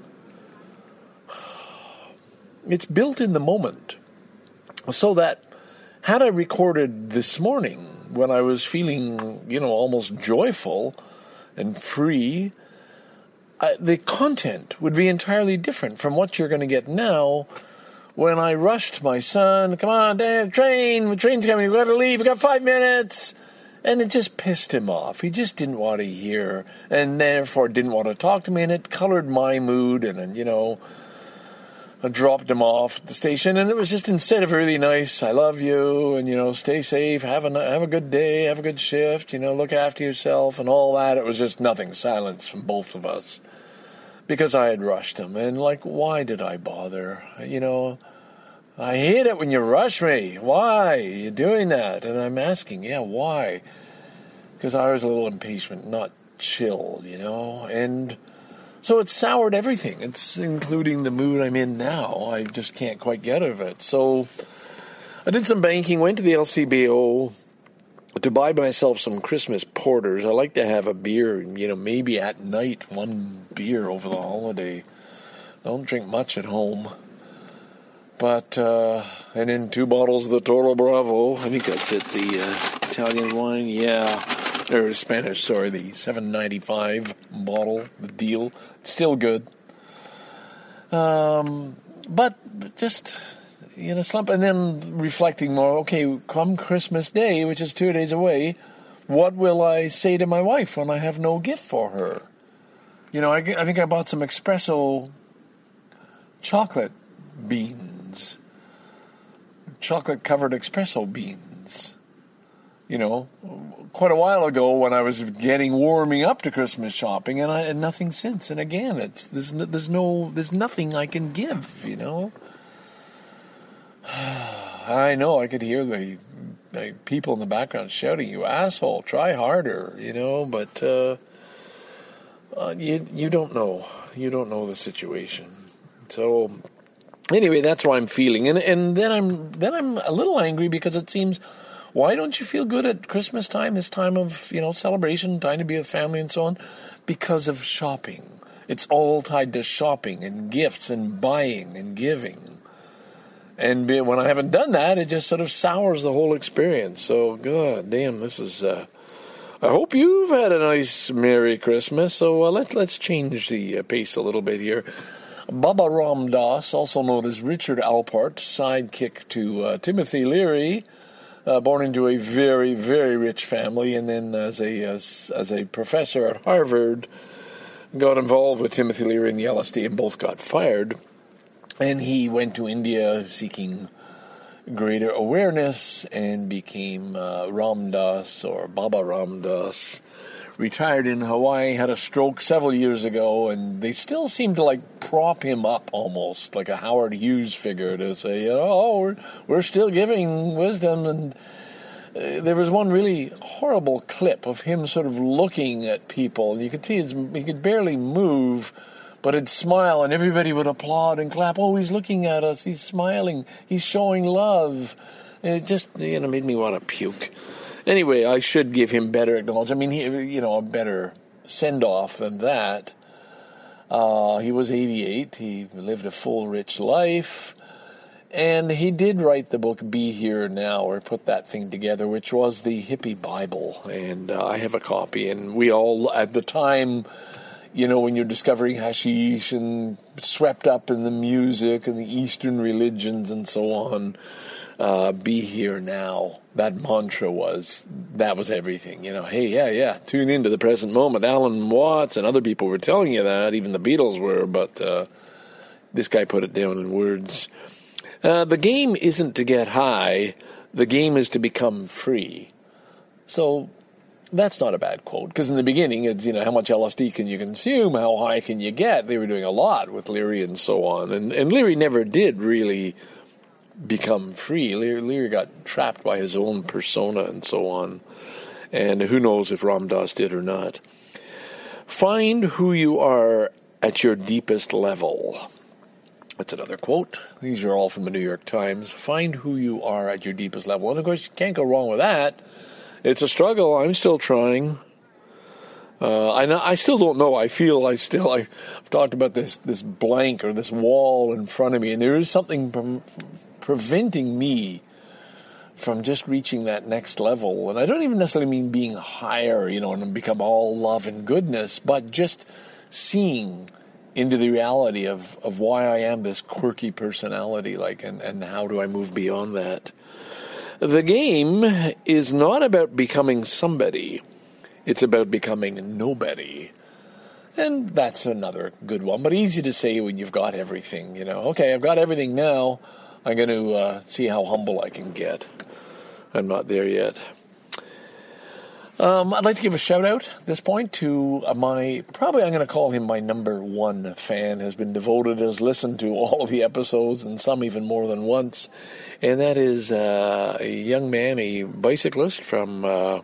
It's built in the moment. So that had I recorded this morning when I was feeling, you know, almost joyful and free, uh, the content would be entirely different from what you're going to get now when I rushed my son. Come on, Dad, train, the train's coming, we've got to leave, we've got five minutes. And it just pissed him off. He just didn't want to hear, and therefore didn't want to talk to me, and it colored my mood, and, and you know... I dropped him off at the station, and it was just, instead of a really nice, I love you, and, you know, stay safe, have a, have a good day, have a good shift, you know, look after yourself, and all that, it was just nothing, silence from both of us, because I had rushed him, and, like, why did I bother? You know, I hate it when you rush me. Why are you doing that? And I'm asking, yeah, why? Because I was a little impatient, not chilled, you know, and... So it soured everything. It's including the mood I'm in now. I just can't quite get out of it. So I did some banking, went to the L C B O to buy myself some Christmas porters. I like to have a beer, you know, maybe at night, one beer over the holiday. I don't drink much at home. But, uh, and then two bottles of the Toro Bravo. I think that's it, the uh, Italian wine. Yeah. Or Spanish, sorry, the seven ninety-five bottle, the deal. Still good. Um, but just in a slump, and then reflecting more, okay, come Christmas Day, which is two days away, what will I say to my wife when I have no gift for her? You know, I, I think I bought some espresso chocolate beans, chocolate-covered espresso beans. You know, quite a while ago when I was getting warming up to Christmas shopping, and I had nothing since. And again, it's there's no, there's no there's nothing I can give. You know, I know I could hear the, the people in the background shouting, "You asshole! Try harder!" You know, but uh, uh, you you don't know you don't know the situation. So anyway, that's why I'm feeling, and and then I'm then I'm a little angry because it seems. Why don't you feel good at Christmas time, this time of, you know, celebration, time to be with family and so on? Because of shopping. It's all tied to shopping and gifts and buying and giving. And when I haven't done that, it just sort of sours the whole experience. So, God damn, this is... Uh, I hope you've had a nice Merry Christmas. So uh, let, let's change the uh, pace a little bit here. Baba Ram Dass, also known as Richard Alpert, sidekick to uh, Timothy Leary, Uh, born into a very, very rich family, and then as a as, as a professor at Harvard, got involved with Timothy Leary in the L S D, and both got fired. And he went to India seeking greater awareness and became uh, Ram Dass, or Baba Ram Dass. Retired in Hawaii, had a stroke several years ago, and they still seem to like prop him up almost like a Howard Hughes figure to say, you know, oh, we're, we're still giving wisdom. And uh, there was one really horrible clip of him sort of looking at people. You could see his, he could barely move, but he'd smile, and everybody would applaud and clap. Oh, he's looking at us. He's smiling. He's showing love. And it just, you know, made me want to puke. Anyway, I should give him better acknowledgement. I mean, he, you know, a better send-off than that. Uh, he was eighty-eight. He lived a full, rich life. And he did write the book Be Here Now, or put that thing together, which was the hippie Bible. And uh, I have a copy. And we all, at the time, you know, when you're discovering hashish and swept up in the music and the Eastern religions and so on, uh, Be Here Now. That mantra was, that was everything. You know, hey, yeah, yeah, tune into the present moment. Alan Watts and other people were telling you that, even the Beatles were, but uh, this guy put it down in words. Uh, the game isn't to get high. The game is to become free. So that's not a bad quote, because in the beginning, it's, you know, how much L S D can you consume, how high can you get? They were doing a lot with Leary and so on, and, and Leary never did really become free. Leary, Leary got trapped by his own persona and so on, and who knows if Ram Dass did or not. Find who you are at your deepest level. That's another quote. These are all from the New York Times. Find who you are at your deepest level. And of course, you can't go wrong with that. It's a struggle. I'm still trying. Uh, I, I still don't know. I feel I still, I, I've talked about this this blank or this wall in front of me, and there is something pre- preventing me from just reaching that next level. And I don't even necessarily mean being higher, you know, and become all love and goodness, but just seeing into the reality of, of why I am this quirky personality, like, and, and how do I move beyond that. The game is not about becoming somebody. It's about becoming nobody. And that's another good one, but easy to say when you've got everything, you know. Okay, I've got everything now. I'm going to uh, see how humble I can get. I'm not there yet. Um, I'd like to give a shout-out at this point to uh, my, probably I'm going to call him my number one fan, has been devoted, has listened to all of the episodes, and some even more than once. And that is uh, a young man, a bicyclist from uh,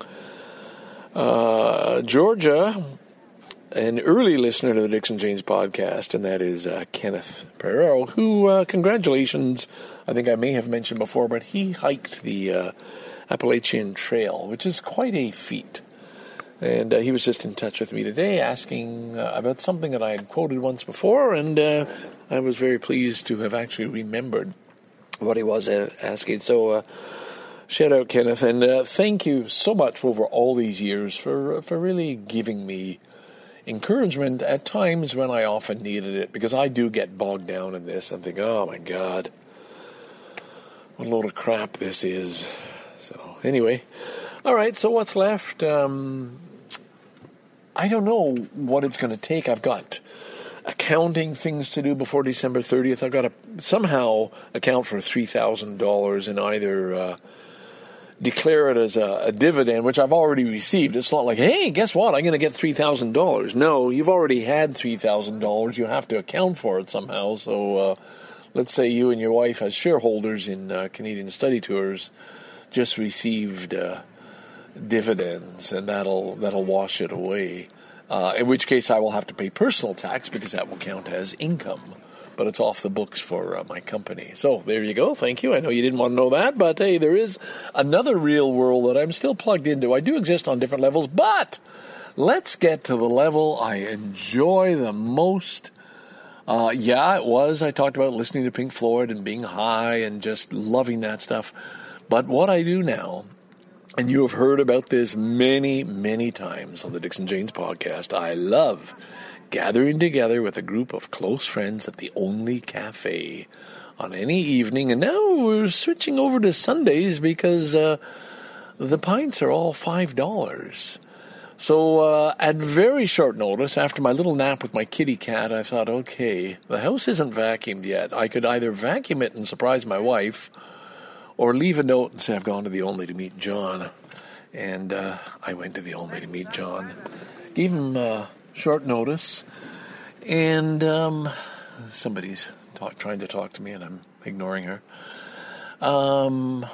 uh, Georgia, an early listener to the Dixon Janes podcast, and that is uh, Kenneth Pereiro, who, uh, congratulations, I think I may have mentioned before, but he hiked the uh, Appalachian Trail, which is quite a feat. And uh, he was just in touch with me today asking uh, about something that I had quoted once before, and uh, I was very pleased to have actually remembered what he was asking. So uh, shout out, Kenneth, and uh, thank you so much over all these years for for really giving me encouragement at times when I often needed it, because I do get bogged down in this and think, oh my God, what a load of crap this is. So anyway, all right, so what's left? Um, I don't know what it's going to take. I've got accounting things to do before December thirtieth. I've got to somehow account for three thousand dollars and either uh, declare it as a, a dividend, which I've already received. It's not like, hey, guess what? I'm going to get three thousand dollars. No, you've already had three thousand dollars. You have to account for it somehow. So uh, let's say you and your wife, as shareholders in uh, Canadian Study Tours, just received uh, dividends, and that'll that'll wash it away. Uh, in which case, I will have to pay personal tax because that will count as income, but it's off the books for uh, my company. So there you go. Thank you. I know you didn't want to know that, but hey, there is another real world that I'm still plugged into. I do exist on different levels, but let's get to the level I enjoy the most. Uh, yeah, it was. I talked about listening to Pink Floyd and being high and just loving that stuff. But what I do now, and you have heard about this many, many times on the Dixon Janes podcast, I love gathering together with a group of close friends at the Only Cafe on any evening. And now we're switching over to Sundays because uh, the pints are all five dollars. So uh, at very short notice, after my little nap with my kitty cat, I thought, okay, the house isn't vacuumed yet. I could either vacuum it and surprise my wife, or leave a note and say I've gone to the Only to meet John. And uh, I went to the Only to meet John. Gave him uh, short notice. And um, somebody's talk, trying to talk to me, and I'm ignoring her. Um,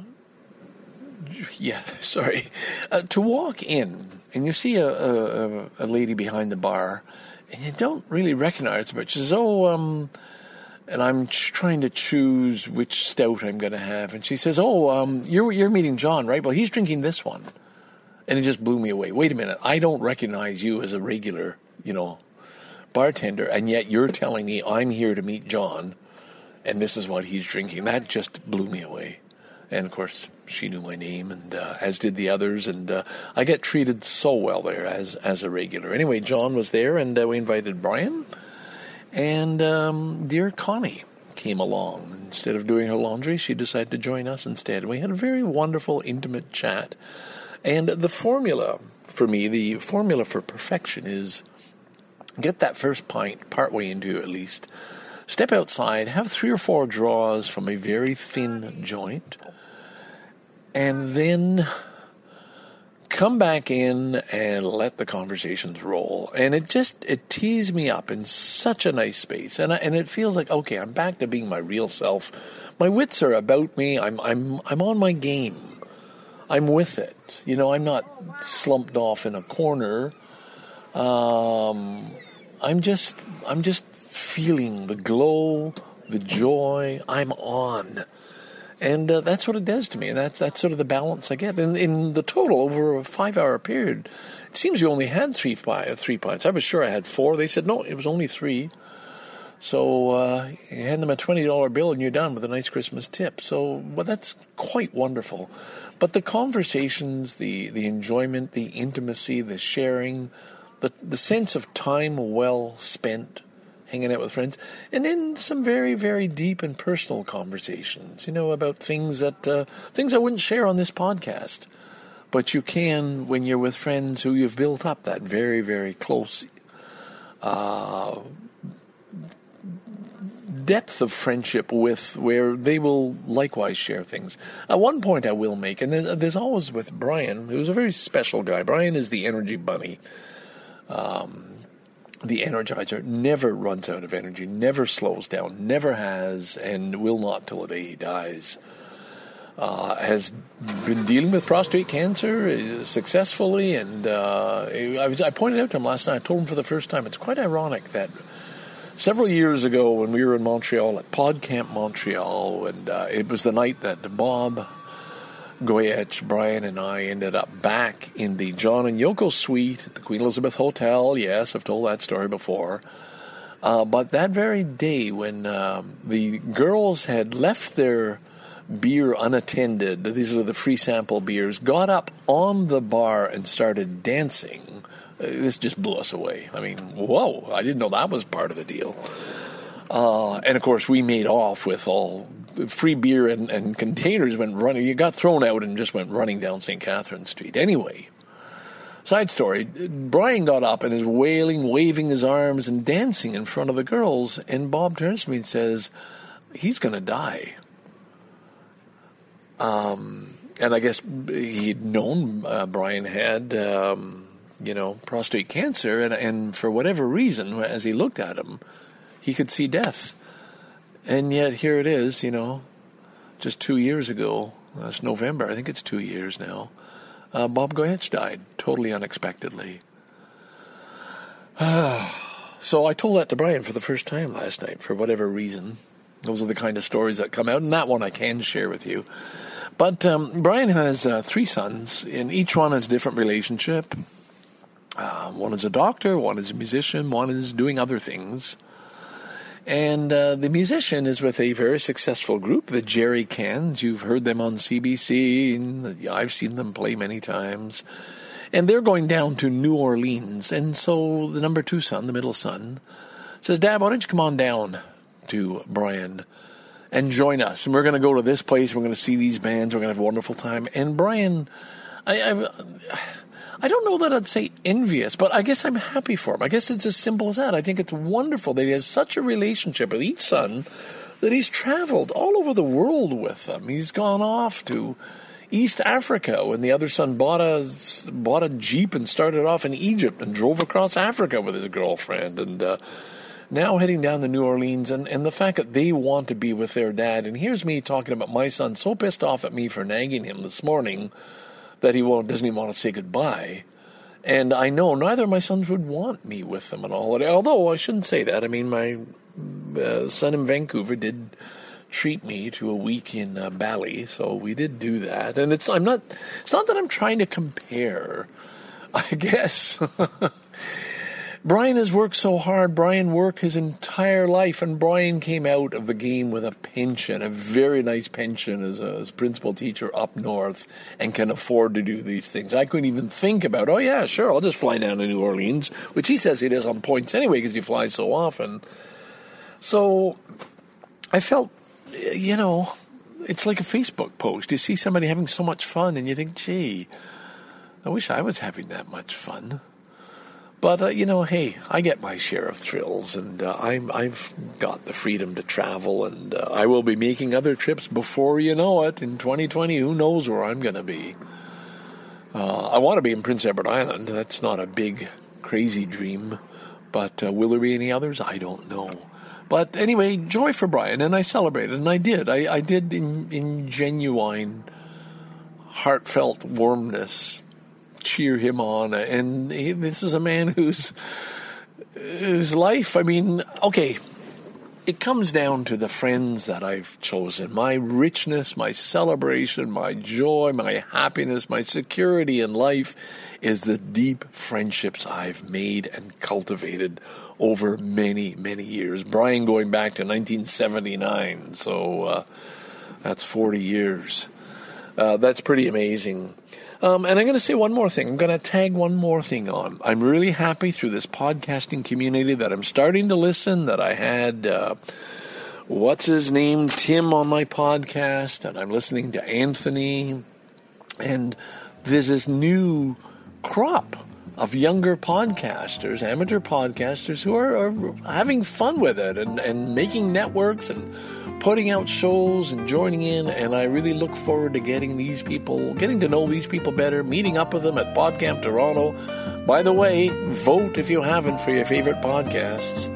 yeah, sorry. Uh, to walk in, and you see a, a, a lady behind the bar, and you don't really recognize her, but she says, oh, um... and I'm ch- trying to choose which stout I'm going to have. And she says, oh, um, you're you're meeting John, right? Well, he's drinking this one. And it just blew me away. Wait a minute. I don't recognize you as a regular, you know, bartender, and yet you're telling me I'm here to meet John, and this is what he's drinking. That just blew me away. And, of course, she knew my name, and uh, as did the others. And uh, I get treated so well there as, as a regular. Anyway, John was there, and uh, we invited Brian. And um, dear Connie came along. Instead of doing her laundry, she decided to join us instead. And we had a very wonderful, intimate chat. And the formula for me, the formula for perfection is get that first pint, partway into at least, step outside, have three or four draws from a very thin joint, and then come back in and let the conversations roll. And it just, it tees me up in such a nice space. And I, and it feels like, okay, I'm back to being my real self. My wits are about me. I'm, I'm, I'm on my game. I'm with it. You know, I'm not slumped off in a corner. Um, I'm just, I'm just feeling the glow, the joy. I'm on. And uh, that's what it does to me. And that's that's sort of the balance I get. And in the total, over a five-hour period, it seems you only had three, five, three pints. I was sure I had four. They said, no, it was only three. So uh, you hand them a twenty dollar bill and you're done with a nice Christmas tip. So well, that's quite wonderful. But the conversations, the, the enjoyment, the intimacy, the sharing, the the sense of time well spent hanging out with friends, and then some very, very deep and personal conversations, you know, about things that uh, things I wouldn't share on this podcast, but you can when you're with friends who you've built up that very, very close uh, depth of friendship with, where they will likewise share things. Uh, one point I will make, and there's, there's always with Brian, who's a very special guy. Brian is the energy bunny. Um, The Energizer never runs out of energy, never slows down, never has, and will not till the day he dies. Uh, has been dealing with prostate cancer uh, successfully, and uh, I, was, I pointed out to him last night, I told him for the first time, it's quite ironic that several years ago when we were in Montreal, at PodCamp Montreal, and uh, it was the night that Bob Goyette, Brian, and I ended up back in the John and Yoko suite at the Queen Elizabeth Hotel. Yes, I've told that story before. Uh, but that very day when um, the girls had left their beer unattended, these are the free sample beers, got up on the bar and started dancing, uh, this just blew us away. I mean, whoa, I didn't know that was part of the deal. Uh, and, of course, we made off with all free beer and, and containers went running. You got thrown out and just went running down Saint Catherine Street. Anyway, side story, Brian got up and is wailing, waving his arms and dancing in front of the girls. And Bob turns to me and says, he's going to die. Um, and I guess he'd known uh, Brian had, um, you know, prostate cancer. And, and for whatever reason, as he looked at him, he could see death. And yet here it is, you know, just two years ago, last November, I think it's two years now, uh, Bob Goyette died, totally unexpectedly. So I told that to Brian for the first time last night, for whatever reason. Those are the kind of stories that come out, and that one I can share with you. But um, Brian has uh, three sons, and each one has a different relationship. Uh, one is a doctor, one is a musician, one is doing other things. And uh, the musician is with a very successful group, the Jerry Cans. You've heard them on C B C, and I've seen them play many times. And they're going down to New Orleans. And so the number two son, the middle son, says, Dad, why don't you come on down to Brian and join us? And we're going to go to this place. We're going to see these bands. We're going to have a wonderful time. And Brian, I... I I don't know that I'd say envious, but I guess I'm happy for him. I guess it's as simple as that. I think it's wonderful that he has such a relationship with each son that he's traveled all over the world with them. He's gone off to East Africa when the other son bought a, bought a Jeep and started off in Egypt and drove across Africa with his girlfriend. And uh, now heading down to New Orleans, and, and the fact that they want to be with their dad. And here's me talking about my son so pissed off at me for nagging him this morning that he won't, doesn't even want to say goodbye. And I know neither of my sons would want me with them on a holiday, although I shouldn't say that. I mean, my uh, son in Vancouver did treat me to a week in uh, Bali, so we did do that. And it's I'm not it's not that I'm trying to compare, I guess. Brian has worked so hard. Brian worked his entire life, and Brian came out of the game with a pension, a very nice pension as a, as a principal teacher up north, and can afford to do these things. I couldn't even think about, oh yeah, sure, I'll just fly down to New Orleans, which he says he does on points anyway because he flies so often. So I felt, you know, it's like a Facebook post. You see somebody having so much fun, and you think, gee, I wish I was having that much fun. But, uh, you know, hey, I get my share of thrills, and uh, I'm, I've got the freedom to travel, and uh, I will be making other trips before you know it. In twenty twenty, who knows where I'm going to be. Uh, I want to be in Prince Edward Island. That's not a big, crazy dream. But uh, will there be any others? I don't know. But anyway, joy for Brian, and I celebrated, and I did. I, I did in, in genuine, heartfelt warmness cheer him on. And he, this is a man whose whose life, I mean, okay, it comes down to the friends that I've chosen. My richness, my celebration, my joy, my happiness, my security in life is the deep friendships I've made and cultivated over many, many years. Brian going back to nineteen seventy-nine, so uh, that's forty years. Uh, that's pretty amazing. Um, and I'm going to say one more thing. I'm going to tag one more thing on. I'm really happy through this podcasting community that I'm starting to listen, that I had, uh, what's his name, Tim on my podcast, and I'm listening to Anthony. And there's this new crop of younger podcasters, amateur podcasters, who are, are having fun with it and, and making networks and putting out shows and joining in, and I really look forward to getting these people, getting to know these people better, meeting up with them at PodCamp Toronto. By the way, vote if you haven't for your favorite podcasts,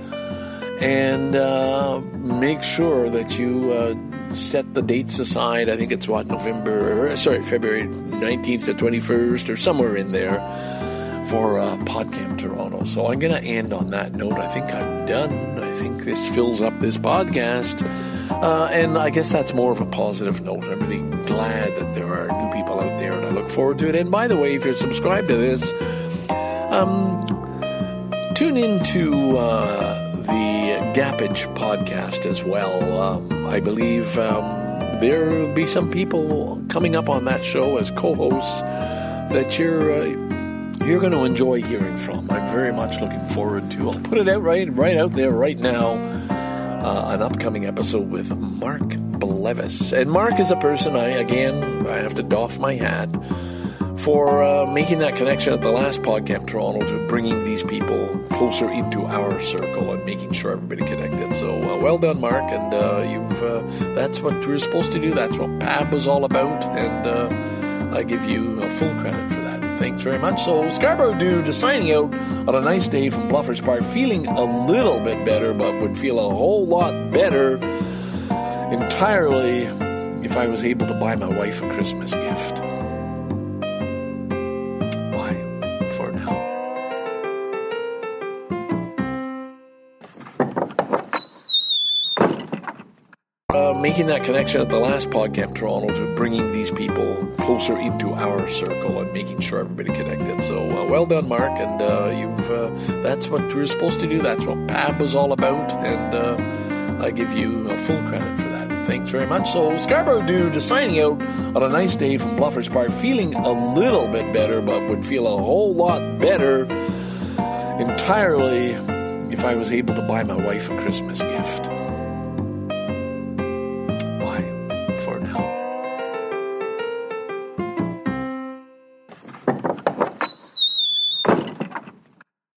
and uh, make sure that you uh, set the dates aside. I think it's what, November, sorry, February nineteenth to twenty-first, or somewhere in there, for uh, PodCamp Toronto. So I'm going to end on that note. I think I'm done. I think this fills up this podcast. Uh, and I guess that's more of a positive note. I'm really glad that there are new people out there, and I look forward to it. And by the way, if you're subscribed to this, um, tune into uh, the Gappage podcast as well. Um, I believe um, there will be some people coming up on that show as co-hosts that you're uh, you're going to enjoy hearing from. I'm very much looking forward to. I'll put it out right right out there right now. Uh, an upcoming episode with Mark Blevis. And Mark is a person, I again, I have to doff my hat for uh, making that connection at the last PodCamp Toronto to bringing these people closer into our circle and making sure everybody connected. So uh, well done, Mark, and uh, you've uh, that's what we were supposed to do. That's what P A B was all about, and uh, I give you uh, full credit for that. Thanks very much. So Scarborough Dude is signing out on a nice day from Bluffers Park, feeling a little bit better, but would feel a whole lot better entirely if I was able to buy my wife a Christmas gift. Bye for now. Uh, making that connection at the last PodCamp Toronto to bringing these people closer into our circle and making sure everybody connected. So uh, well done, Mark, and uh, you've uh, that's what we were supposed to do. That's what P A B was all about, and uh, I give you uh, full credit for that. Thanks very much. So Scarborough Dude is signing out on a nice day from Bluffers Park, feeling a little bit better, but would feel a whole lot better entirely if I was able to buy my wife a Christmas gift.